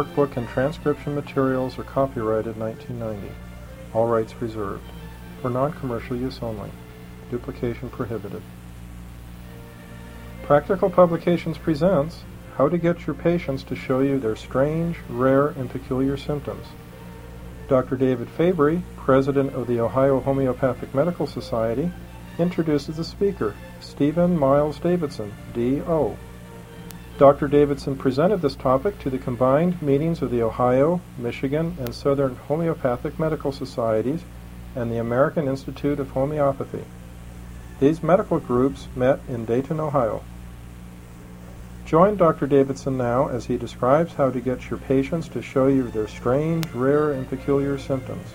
workbook and transcription materials are copyrighted 1990. All rights reserved. For non-commercial use only. Duplication prohibited. Practical Publications presents How to Get Your Patients to Show You Their Strange, Rare, and Peculiar Symptoms. Dr. David Fabry, President of the Ohio Homeopathic Medical Society, introduces the speaker, Stephen Miles Davidson, D.O. Dr. Davidson presented this topic to the combined meetings of the Ohio, Michigan, and Southern Homeopathic Medical Societies and the American Institute of Homeopathy. These medical groups met in Dayton, Ohio. Join Dr. Davidson now as he describes how to get your patients to show you their strange, rare, and peculiar symptoms.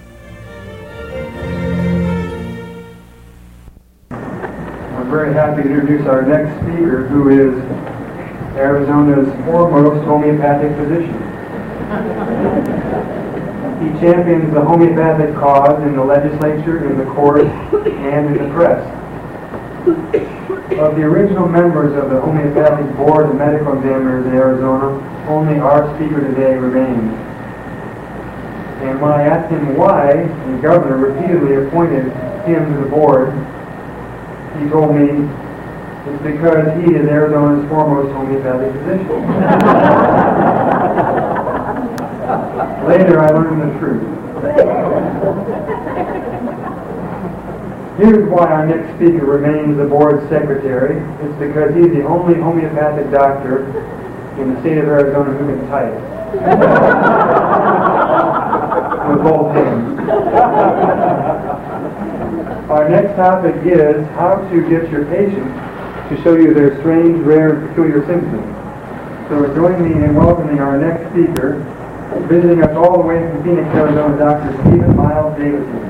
I'm very happy to introduce our next speaker, who is Arizona's foremost homeopathic physician. He champions the homeopathic cause in the legislature, in the courts, and in the press. Of the original members of the Homeopathic Board of Medical Examiners in Arizona, only our speaker today remains. And when I asked him why the governor repeatedly appointed him to the board, he told me it's because he is Arizona's foremost homeopathic physician. Later, I learned the truth. Here's why our next speaker remains the board secretary. It's because he's the only homeopathic doctor in the state of Arizona who can type. With both hands. Our next topic is how to get your patients to show you their strange, rare, and peculiar symptoms. So join me in welcoming our next speaker, visiting us all the way from Phoenix, Arizona, Dr. Stephen Miles Davidson.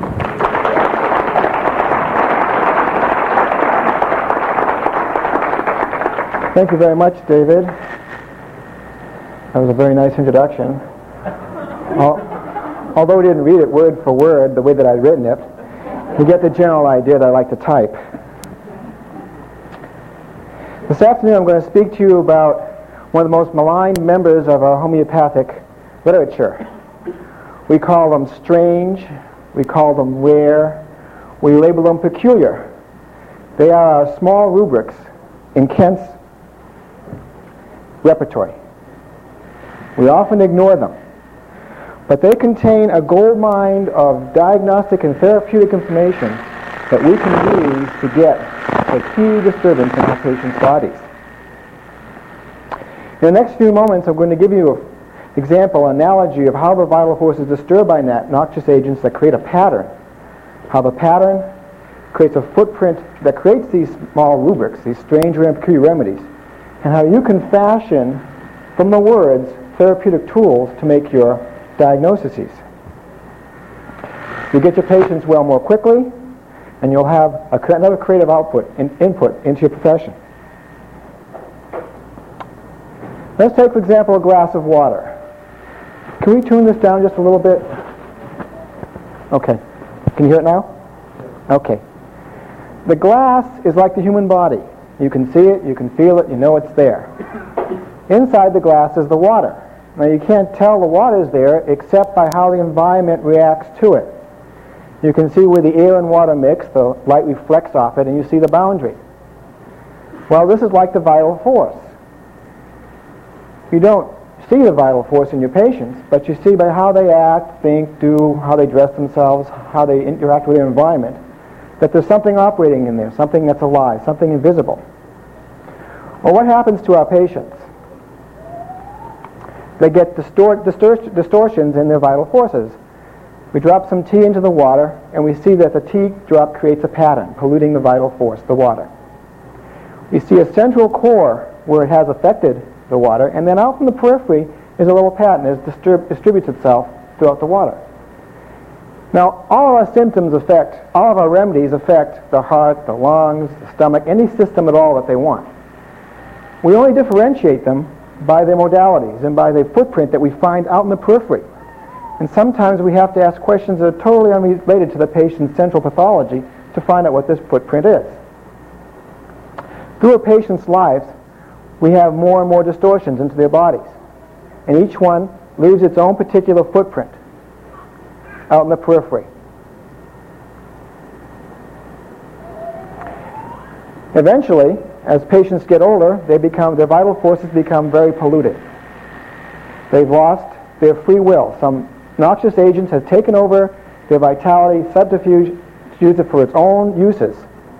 Thank you very much, David. That was a very nice introduction. Although we didn't read it word for word the way that I'd written it, you get the general idea that I like to type. This afternoon I'm going to speak to you about one of the most maligned members of our homeopathic literature. We call them strange, we call them rare, we label them peculiar. They are our small rubrics in Kent's repertory. We often ignore them, but they contain a goldmine of diagnostic and therapeutic information that we can use to get a key disturbance in our patients' bodies. In the next few moments, I'm going to give you an example, analogy of how the vital force is disturbed by noxious agents that create a pattern. How the pattern creates a footprint that creates these small rubrics, these strange, rare, and peculiar remedies, and how you can fashion from the words therapeutic tools to make your diagnoses. You get your patients well more quickly, and you'll have another creative output and input into your profession. Let's take, for example, a glass of water. Can we tune this down just a little bit? Okay. Can you hear it now? Okay. The glass is like the human body. You can see it, you can feel it, you know it's there. Inside the glass is the water. Now you can't tell the water is there except by how the environment reacts to it. You can see where the air and water mix, the light reflects off it, and you see the boundary. Well, this is like the vital force. You don't see the vital force in your patients, but you see by how they act, think, do, how they dress themselves, how they interact with their environment, that there's something operating in there, something that's alive, something invisible. Well, what happens to our patients? They get distortions in their vital forces. We drop some tea into the water, and we see that the tea drop creates a pattern, polluting the vital force, the water. We see a central core where it has affected the water, and then out from the periphery is a little pattern that distributes itself throughout the water. Now, all of our symptoms affect, all of our remedies affect the heart, the lungs, the stomach, any system at all that they want. We only differentiate them by their modalities and by the footprint that we find out in the periphery. And sometimes we have to ask questions that are totally unrelated to the patient's central pathology to find out what this footprint is. Through a patient's lives, we have more and more distortions into their bodies. and each one leaves its own particular footprint out in the periphery. Eventually, as patients get older, their vital forces become very polluted. They've lost their free will. Some noxious agents have taken over their vitality, subterfuge, to use it for its own uses.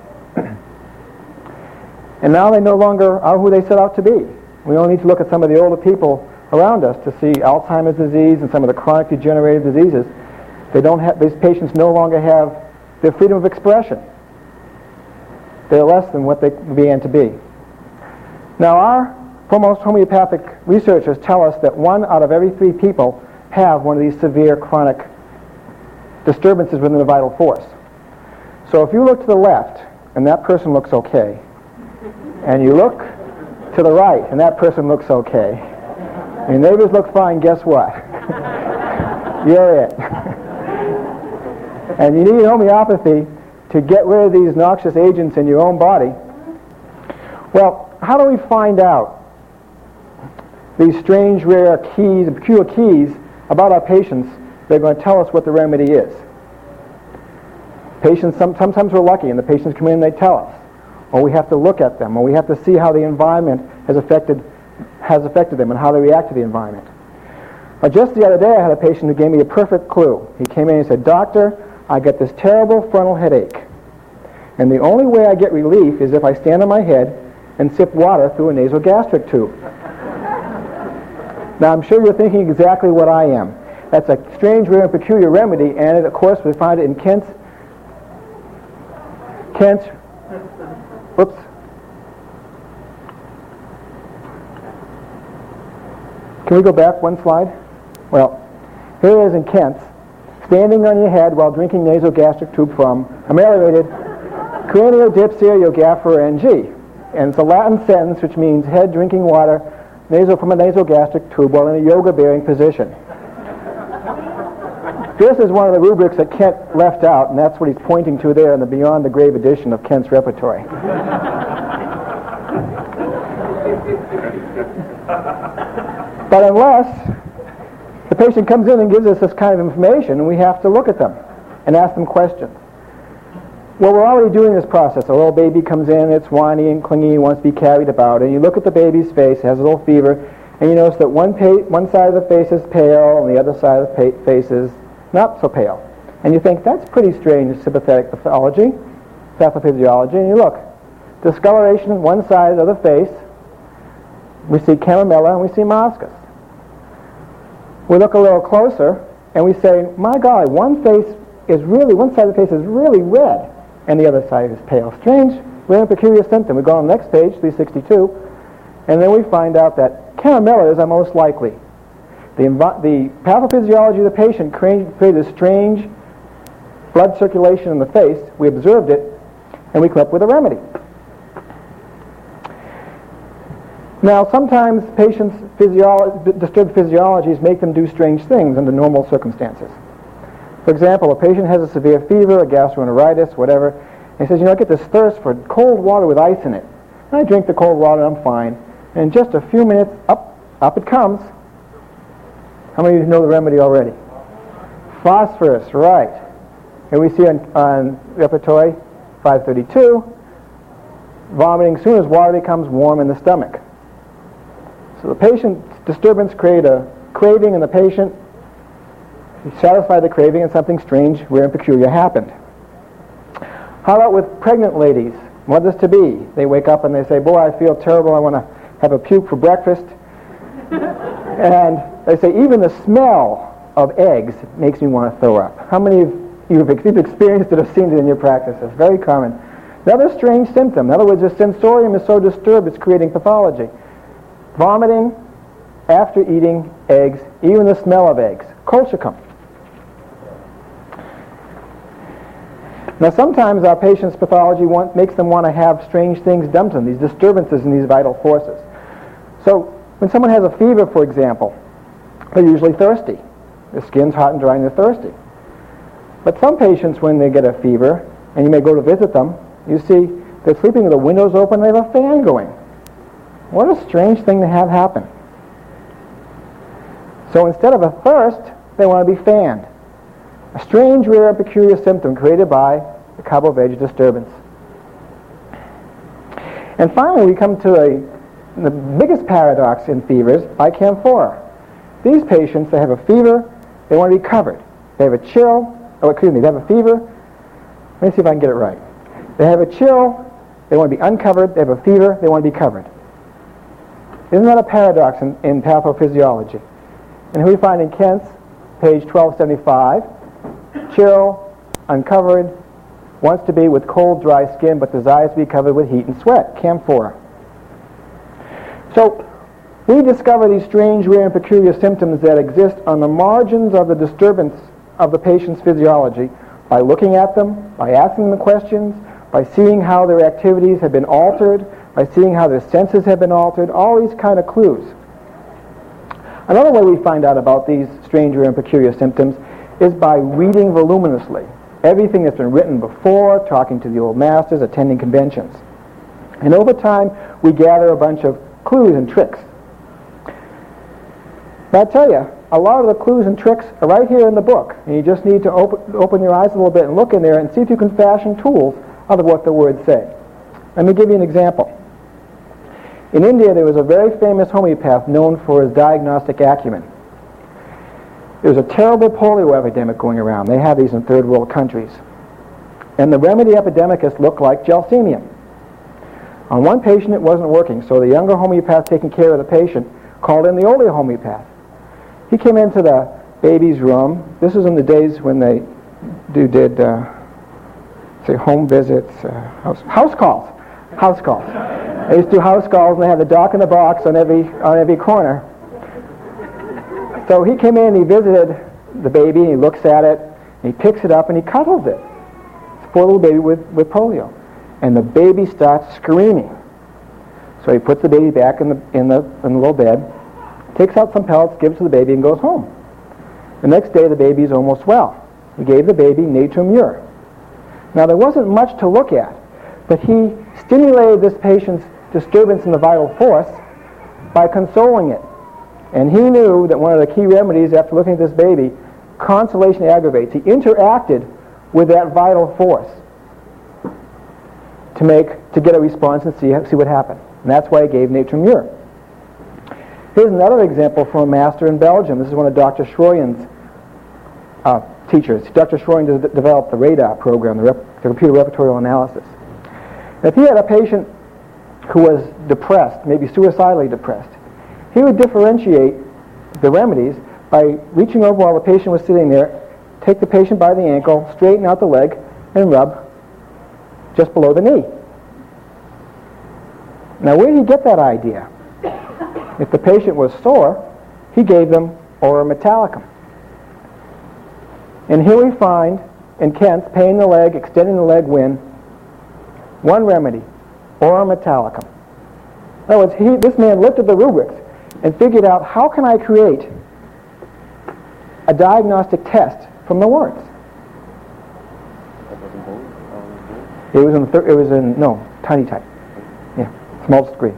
And now they no longer are who they set out to be. We only need to look at some of the older people around us to see Alzheimer's disease and some of the chronic degenerative diseases. These patients no longer have their freedom of expression. They're less than what they began to be. Now, our foremost homeopathic researchers tell us that 1 out of every 3 people have one of these severe chronic disturbances within the vital force. So if you look to the left, and that person looks okay, and you look to the right, and that person looks okay, and your neighbors look fine, guess what? You're it. And you need homeopathy to get rid of these noxious agents in your own body. Well, how do we find out these strange, rare keys, peculiar keys about our patients? They're going to tell us what the remedy is. Patients, sometimes we're lucky and the patients come in and they tell us. Or we have to look at them, or we have to see how the environment has affected them and how they react to the environment. Just the other day I had a patient who gave me a perfect clue. He came in and said, "Doctor, I get this terrible frontal headache. And the only way I get relief is if I stand on my head and sip water through a nasogastric tube." Now I'm sure you're thinking exactly what I am. That's a strange, rare, and peculiar remedy, and of course we find it in Kent's, whoops. Can we go back one slide? Well, here it is in Kent's, standing on your head while drinking nasogastric tube from ameliorated Craniodipsia NG. And it's a Latin sentence which means head drinking water from a nasogastric tube while in a yoga-bearing position. This is one of the rubrics that Kent left out, and that's what he's pointing to there in the Beyond the Grave edition of Kent's repertory. But unless the patient comes in and gives us this kind of information, we have to look at them and ask them questions. Well, we're already doing this process. A little baby comes in, it's whiny and clingy, wants to be carried about, and you look at the baby's face, it has a little fever, and you notice that one side of the face is pale and the other side of the face is not so pale. And you think, that's pretty strange sympathetic pathology, pathophysiology, and you look. Discoloration on one side of the face, we see chamomilla and we see moschus. We look a little closer and we say, my God, one side of the face is really red and the other side is pale. Strange, rare and peculiar symptom. We go on the next page, 362, and then we find out that chamomilla is our most likely. The pathophysiology of the patient created a strange blood circulation in the face. We observed it, and we come up with a remedy. Now, sometimes patients' disturbed physiologies make them do strange things under normal circumstances. For example, a patient has a severe fever, a gastroenteritis, whatever, and he says, I get this thirst for cold water with ice in it. And I drink the cold water and I'm fine. And in just a few minutes, up it comes. How many of you know the remedy already? Phosphorus, right. Here we see on repertory 532, vomiting as soon as water becomes warm in the stomach. So the patient's disturbance create a craving in the patient. He satisfied the craving and something strange, rare and peculiar happened. How about with pregnant ladies, mothers-to-be? They wake up and they say, boy, I feel terrible, I want to have a puke for breakfast. And they say, even the smell of eggs makes me want to throw up. How many of you have experienced it or seen it in your practice? It's very common. Another strange symptom. In other words, the sensorium is so disturbed it's creating pathology. Vomiting after eating eggs, even the smell of eggs. Colchicum. Now sometimes our patients' pathology makes them want to have strange things done to them, these disturbances in these vital forces. So when someone has a fever, for example, they're usually thirsty. Their skin's hot and dry and they're thirsty. But some patients, when they get a fever, and you may go to visit them, you see they're sleeping with the windows open and they have a fan going. What a strange thing to have happen. So instead of a thirst, they want to be fanned. A strange, rare, and peculiar symptom created by the carbo-veg disturbance. And finally, we come to the biggest paradox in fevers, bicamphora. These patients, they have a fever, they want to be covered. They have a chill, they have a fever. Let me see if I can get it right. They have a chill, they want to be uncovered, they have a fever, they want to be covered. Isn't that a paradox in pathophysiology? And here we find in Kent's, page 1275, chill, uncovered, wants to be with cold, dry skin, but desires to be covered with heat and sweat, camphora. So, we discover these strange, rare, and peculiar symptoms that exist on the margins of the disturbance of the patient's physiology by looking at them, by asking them questions, by seeing how their activities have been altered, by seeing how their senses have been altered, all these kind of clues. Another way we find out about these strange, rare, and peculiar symptoms is by reading voluminously everything that's been written before, talking to the old masters, attending conventions. And over time, we gather a bunch of clues and tricks. But I tell you, a lot of the clues and tricks are right here in the book. And you just need to open your eyes a little bit and look in there and see if you can fashion tools out of what the words say. Let me give you an example. In India, there was a very famous homeopath known for his diagnostic acumen. There was a terrible polio epidemic going around. They have these in third world countries. And the remedy epidemicus looked like gelsemium. On one patient, it wasn't working, so the younger homeopath taking care of the patient called in the older homeopath. He came into the baby's room. This was in the days when they did home visits, house calls. They used to do house calls, and they had the doc in the box on every corner. So he came in, he visited the baby, and he looks at it, and he picks it up, and he cuddles it. It's a poor little baby with polio. And the baby starts screaming. So he puts the baby back in the little bed, takes out some pellets, gives it to the baby, and goes home. The next day, the baby is almost well. He gave the baby Natrum Mur. Now, there wasn't much to look at, but he stimulated this patient's disturbance in the vital force by consoling it. And he knew that one of the key remedies after looking at this baby, consolation aggravates. He interacted with that vital force to get a response and see what happened. And that's why he gave Natrum Mur. Here's another example from a master in Belgium. This is one of Dr. Schroyen's teachers. Dr. Schroyen developed the RADAR program, the computer repertorial analysis. And if he had a patient who was depressed, maybe suicidally depressed, he would differentiate the remedies by reaching over while the patient was sitting there, take the patient by the ankle, straighten out the leg, and rub just below the knee. Now, where did he get that idea? If the patient was sore, he gave them Ora Metallicum. And here we find, in Kent's, pain in the leg, extending the leg win, one remedy, Ora Metallicum. In other words, this man looked at the rubrics and figured out, how can I create a diagnostic test from the words? It was in tiny type. Yeah, small screen.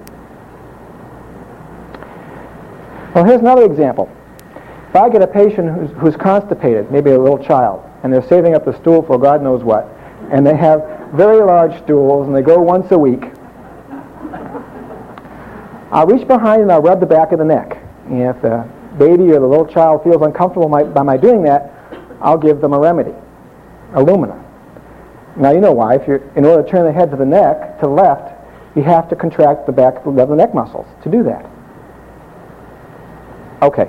Well, here's another example. If I get a patient who's constipated, maybe a little child, and they're saving up the stool for God knows what, and they have very large stools, and they go once a week, I'll reach behind and I'll rub the back of the neck. And if the baby or the little child feels uncomfortable by my doing that, I'll give them a remedy, Illumina. Now, you know why. In order to turn the head to the neck, to the left, you have to contract the back of the neck muscles to do that. Okay.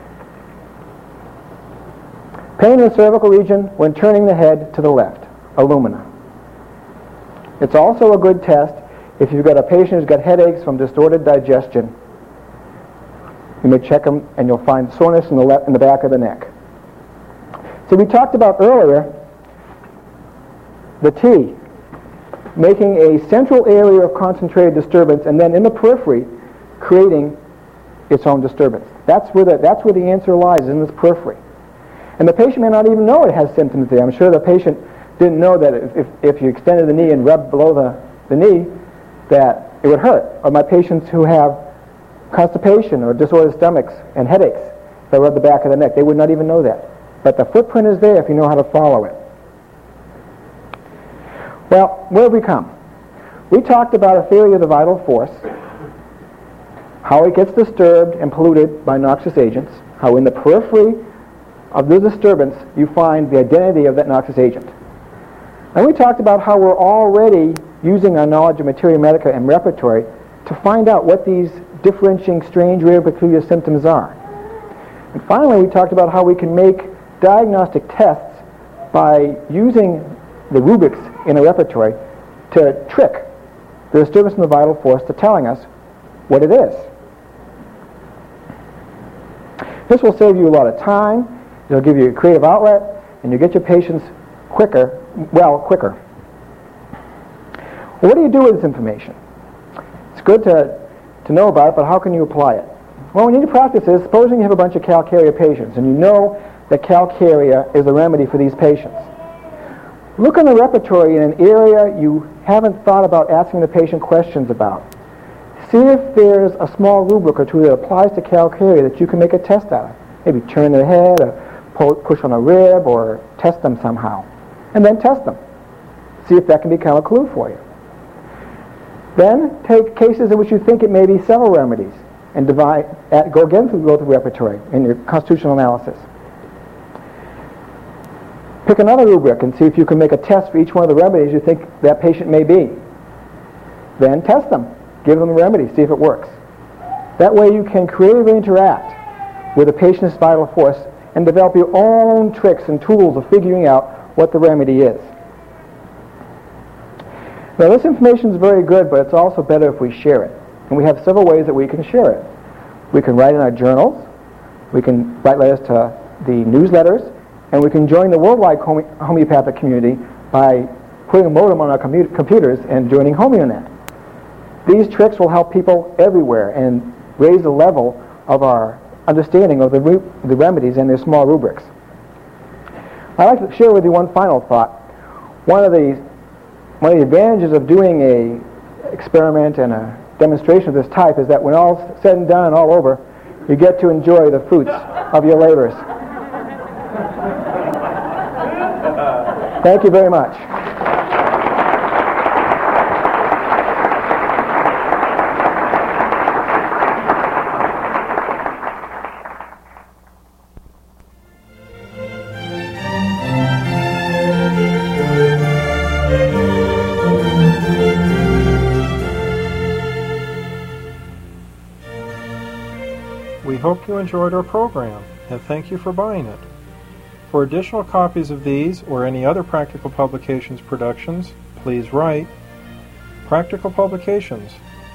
Pain in the cervical region when turning the head to the left, Illumina. It's also a good test if you've got a patient who's got headaches from distorted digestion. You may check them and you'll find soreness in the back of the neck. So we talked about earlier the T, making a central area of concentrated disturbance and then in the periphery creating its own disturbance. That's where the answer lies, in this periphery. And the patient may not even know it has symptoms there. I'm sure the patient didn't know that if you extended the knee and rubbed below the knee, that it would hurt. Or my patients who have constipation or disordered stomachs and headaches, if I rub the back of the neck. They would not even know that. But the footprint is there if you know how to follow it. Well, where have we come? We talked about a theory of the vital force, how it gets disturbed and polluted by noxious agents, how in the periphery of the disturbance you find the identity of that noxious agent. And we talked about how we're already using our knowledge of materia medica and repertory to find out what these differentiating strange, rare, peculiar symptoms are. And finally, we talked about how we can make diagnostic tests by using the rubrics in a repertory to trick the disturbance in the vital force to telling us what it is. This will save you a lot of time, it'll give you a creative outlet, and you'll get your patients quicker. Well, what do you do with this information? It's good to know about it, but how can you apply it? Well, what you need to practice is, supposing you have a bunch of calcarea patients, and you know that calcarea is the remedy for these patients. Look in the repertory in an area you haven't thought about asking the patient questions about. See if there's a small rubric or two that applies to calcarea that you can make a test out of. Maybe turn their head, or push on a rib, or test them somehow. And then test them. See if that can become a clue for you. Then take cases in which you think it may be several remedies and go again through the repertory in your constitutional analysis. Pick another rubric and see if you can make a test for each one of the remedies you think that patient may be. Then test them. Give them the remedy. See if it works. That way you can creatively interact with the patient's vital force and develop your own tricks and tools of figuring out what the remedy is. Now, this information is very good, but it's also better if we share it. And we have several ways that we can share it. We can write in our journals, we can write letters to the newsletters, and we can join the worldwide homeopathic community by putting a modem on our computers and joining HomeoNet. These tricks will help people everywhere and raise the level of our understanding of the remedies and their small rubrics. I'd like to share with you one final thought. One of the advantages of doing a experiment and a demonstration of this type is that when all's said and done and all over, you get to enjoy the fruits of your labors. Thank you very much. We hope you enjoyed our program, and thank you for buying it. For additional copies of these or any other Practical Publications productions, please write Practical Publications,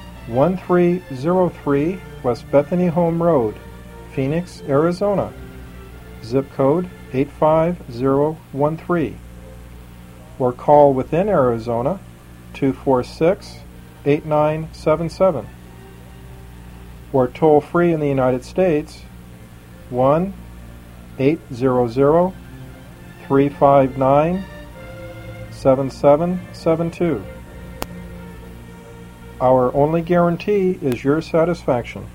1303 West Bethany Home Road, Phoenix, Arizona, zip code 85013, or call within Arizona 246-8977, or toll free in the United States 1-800-359-7772. Our only guarantee is your satisfaction.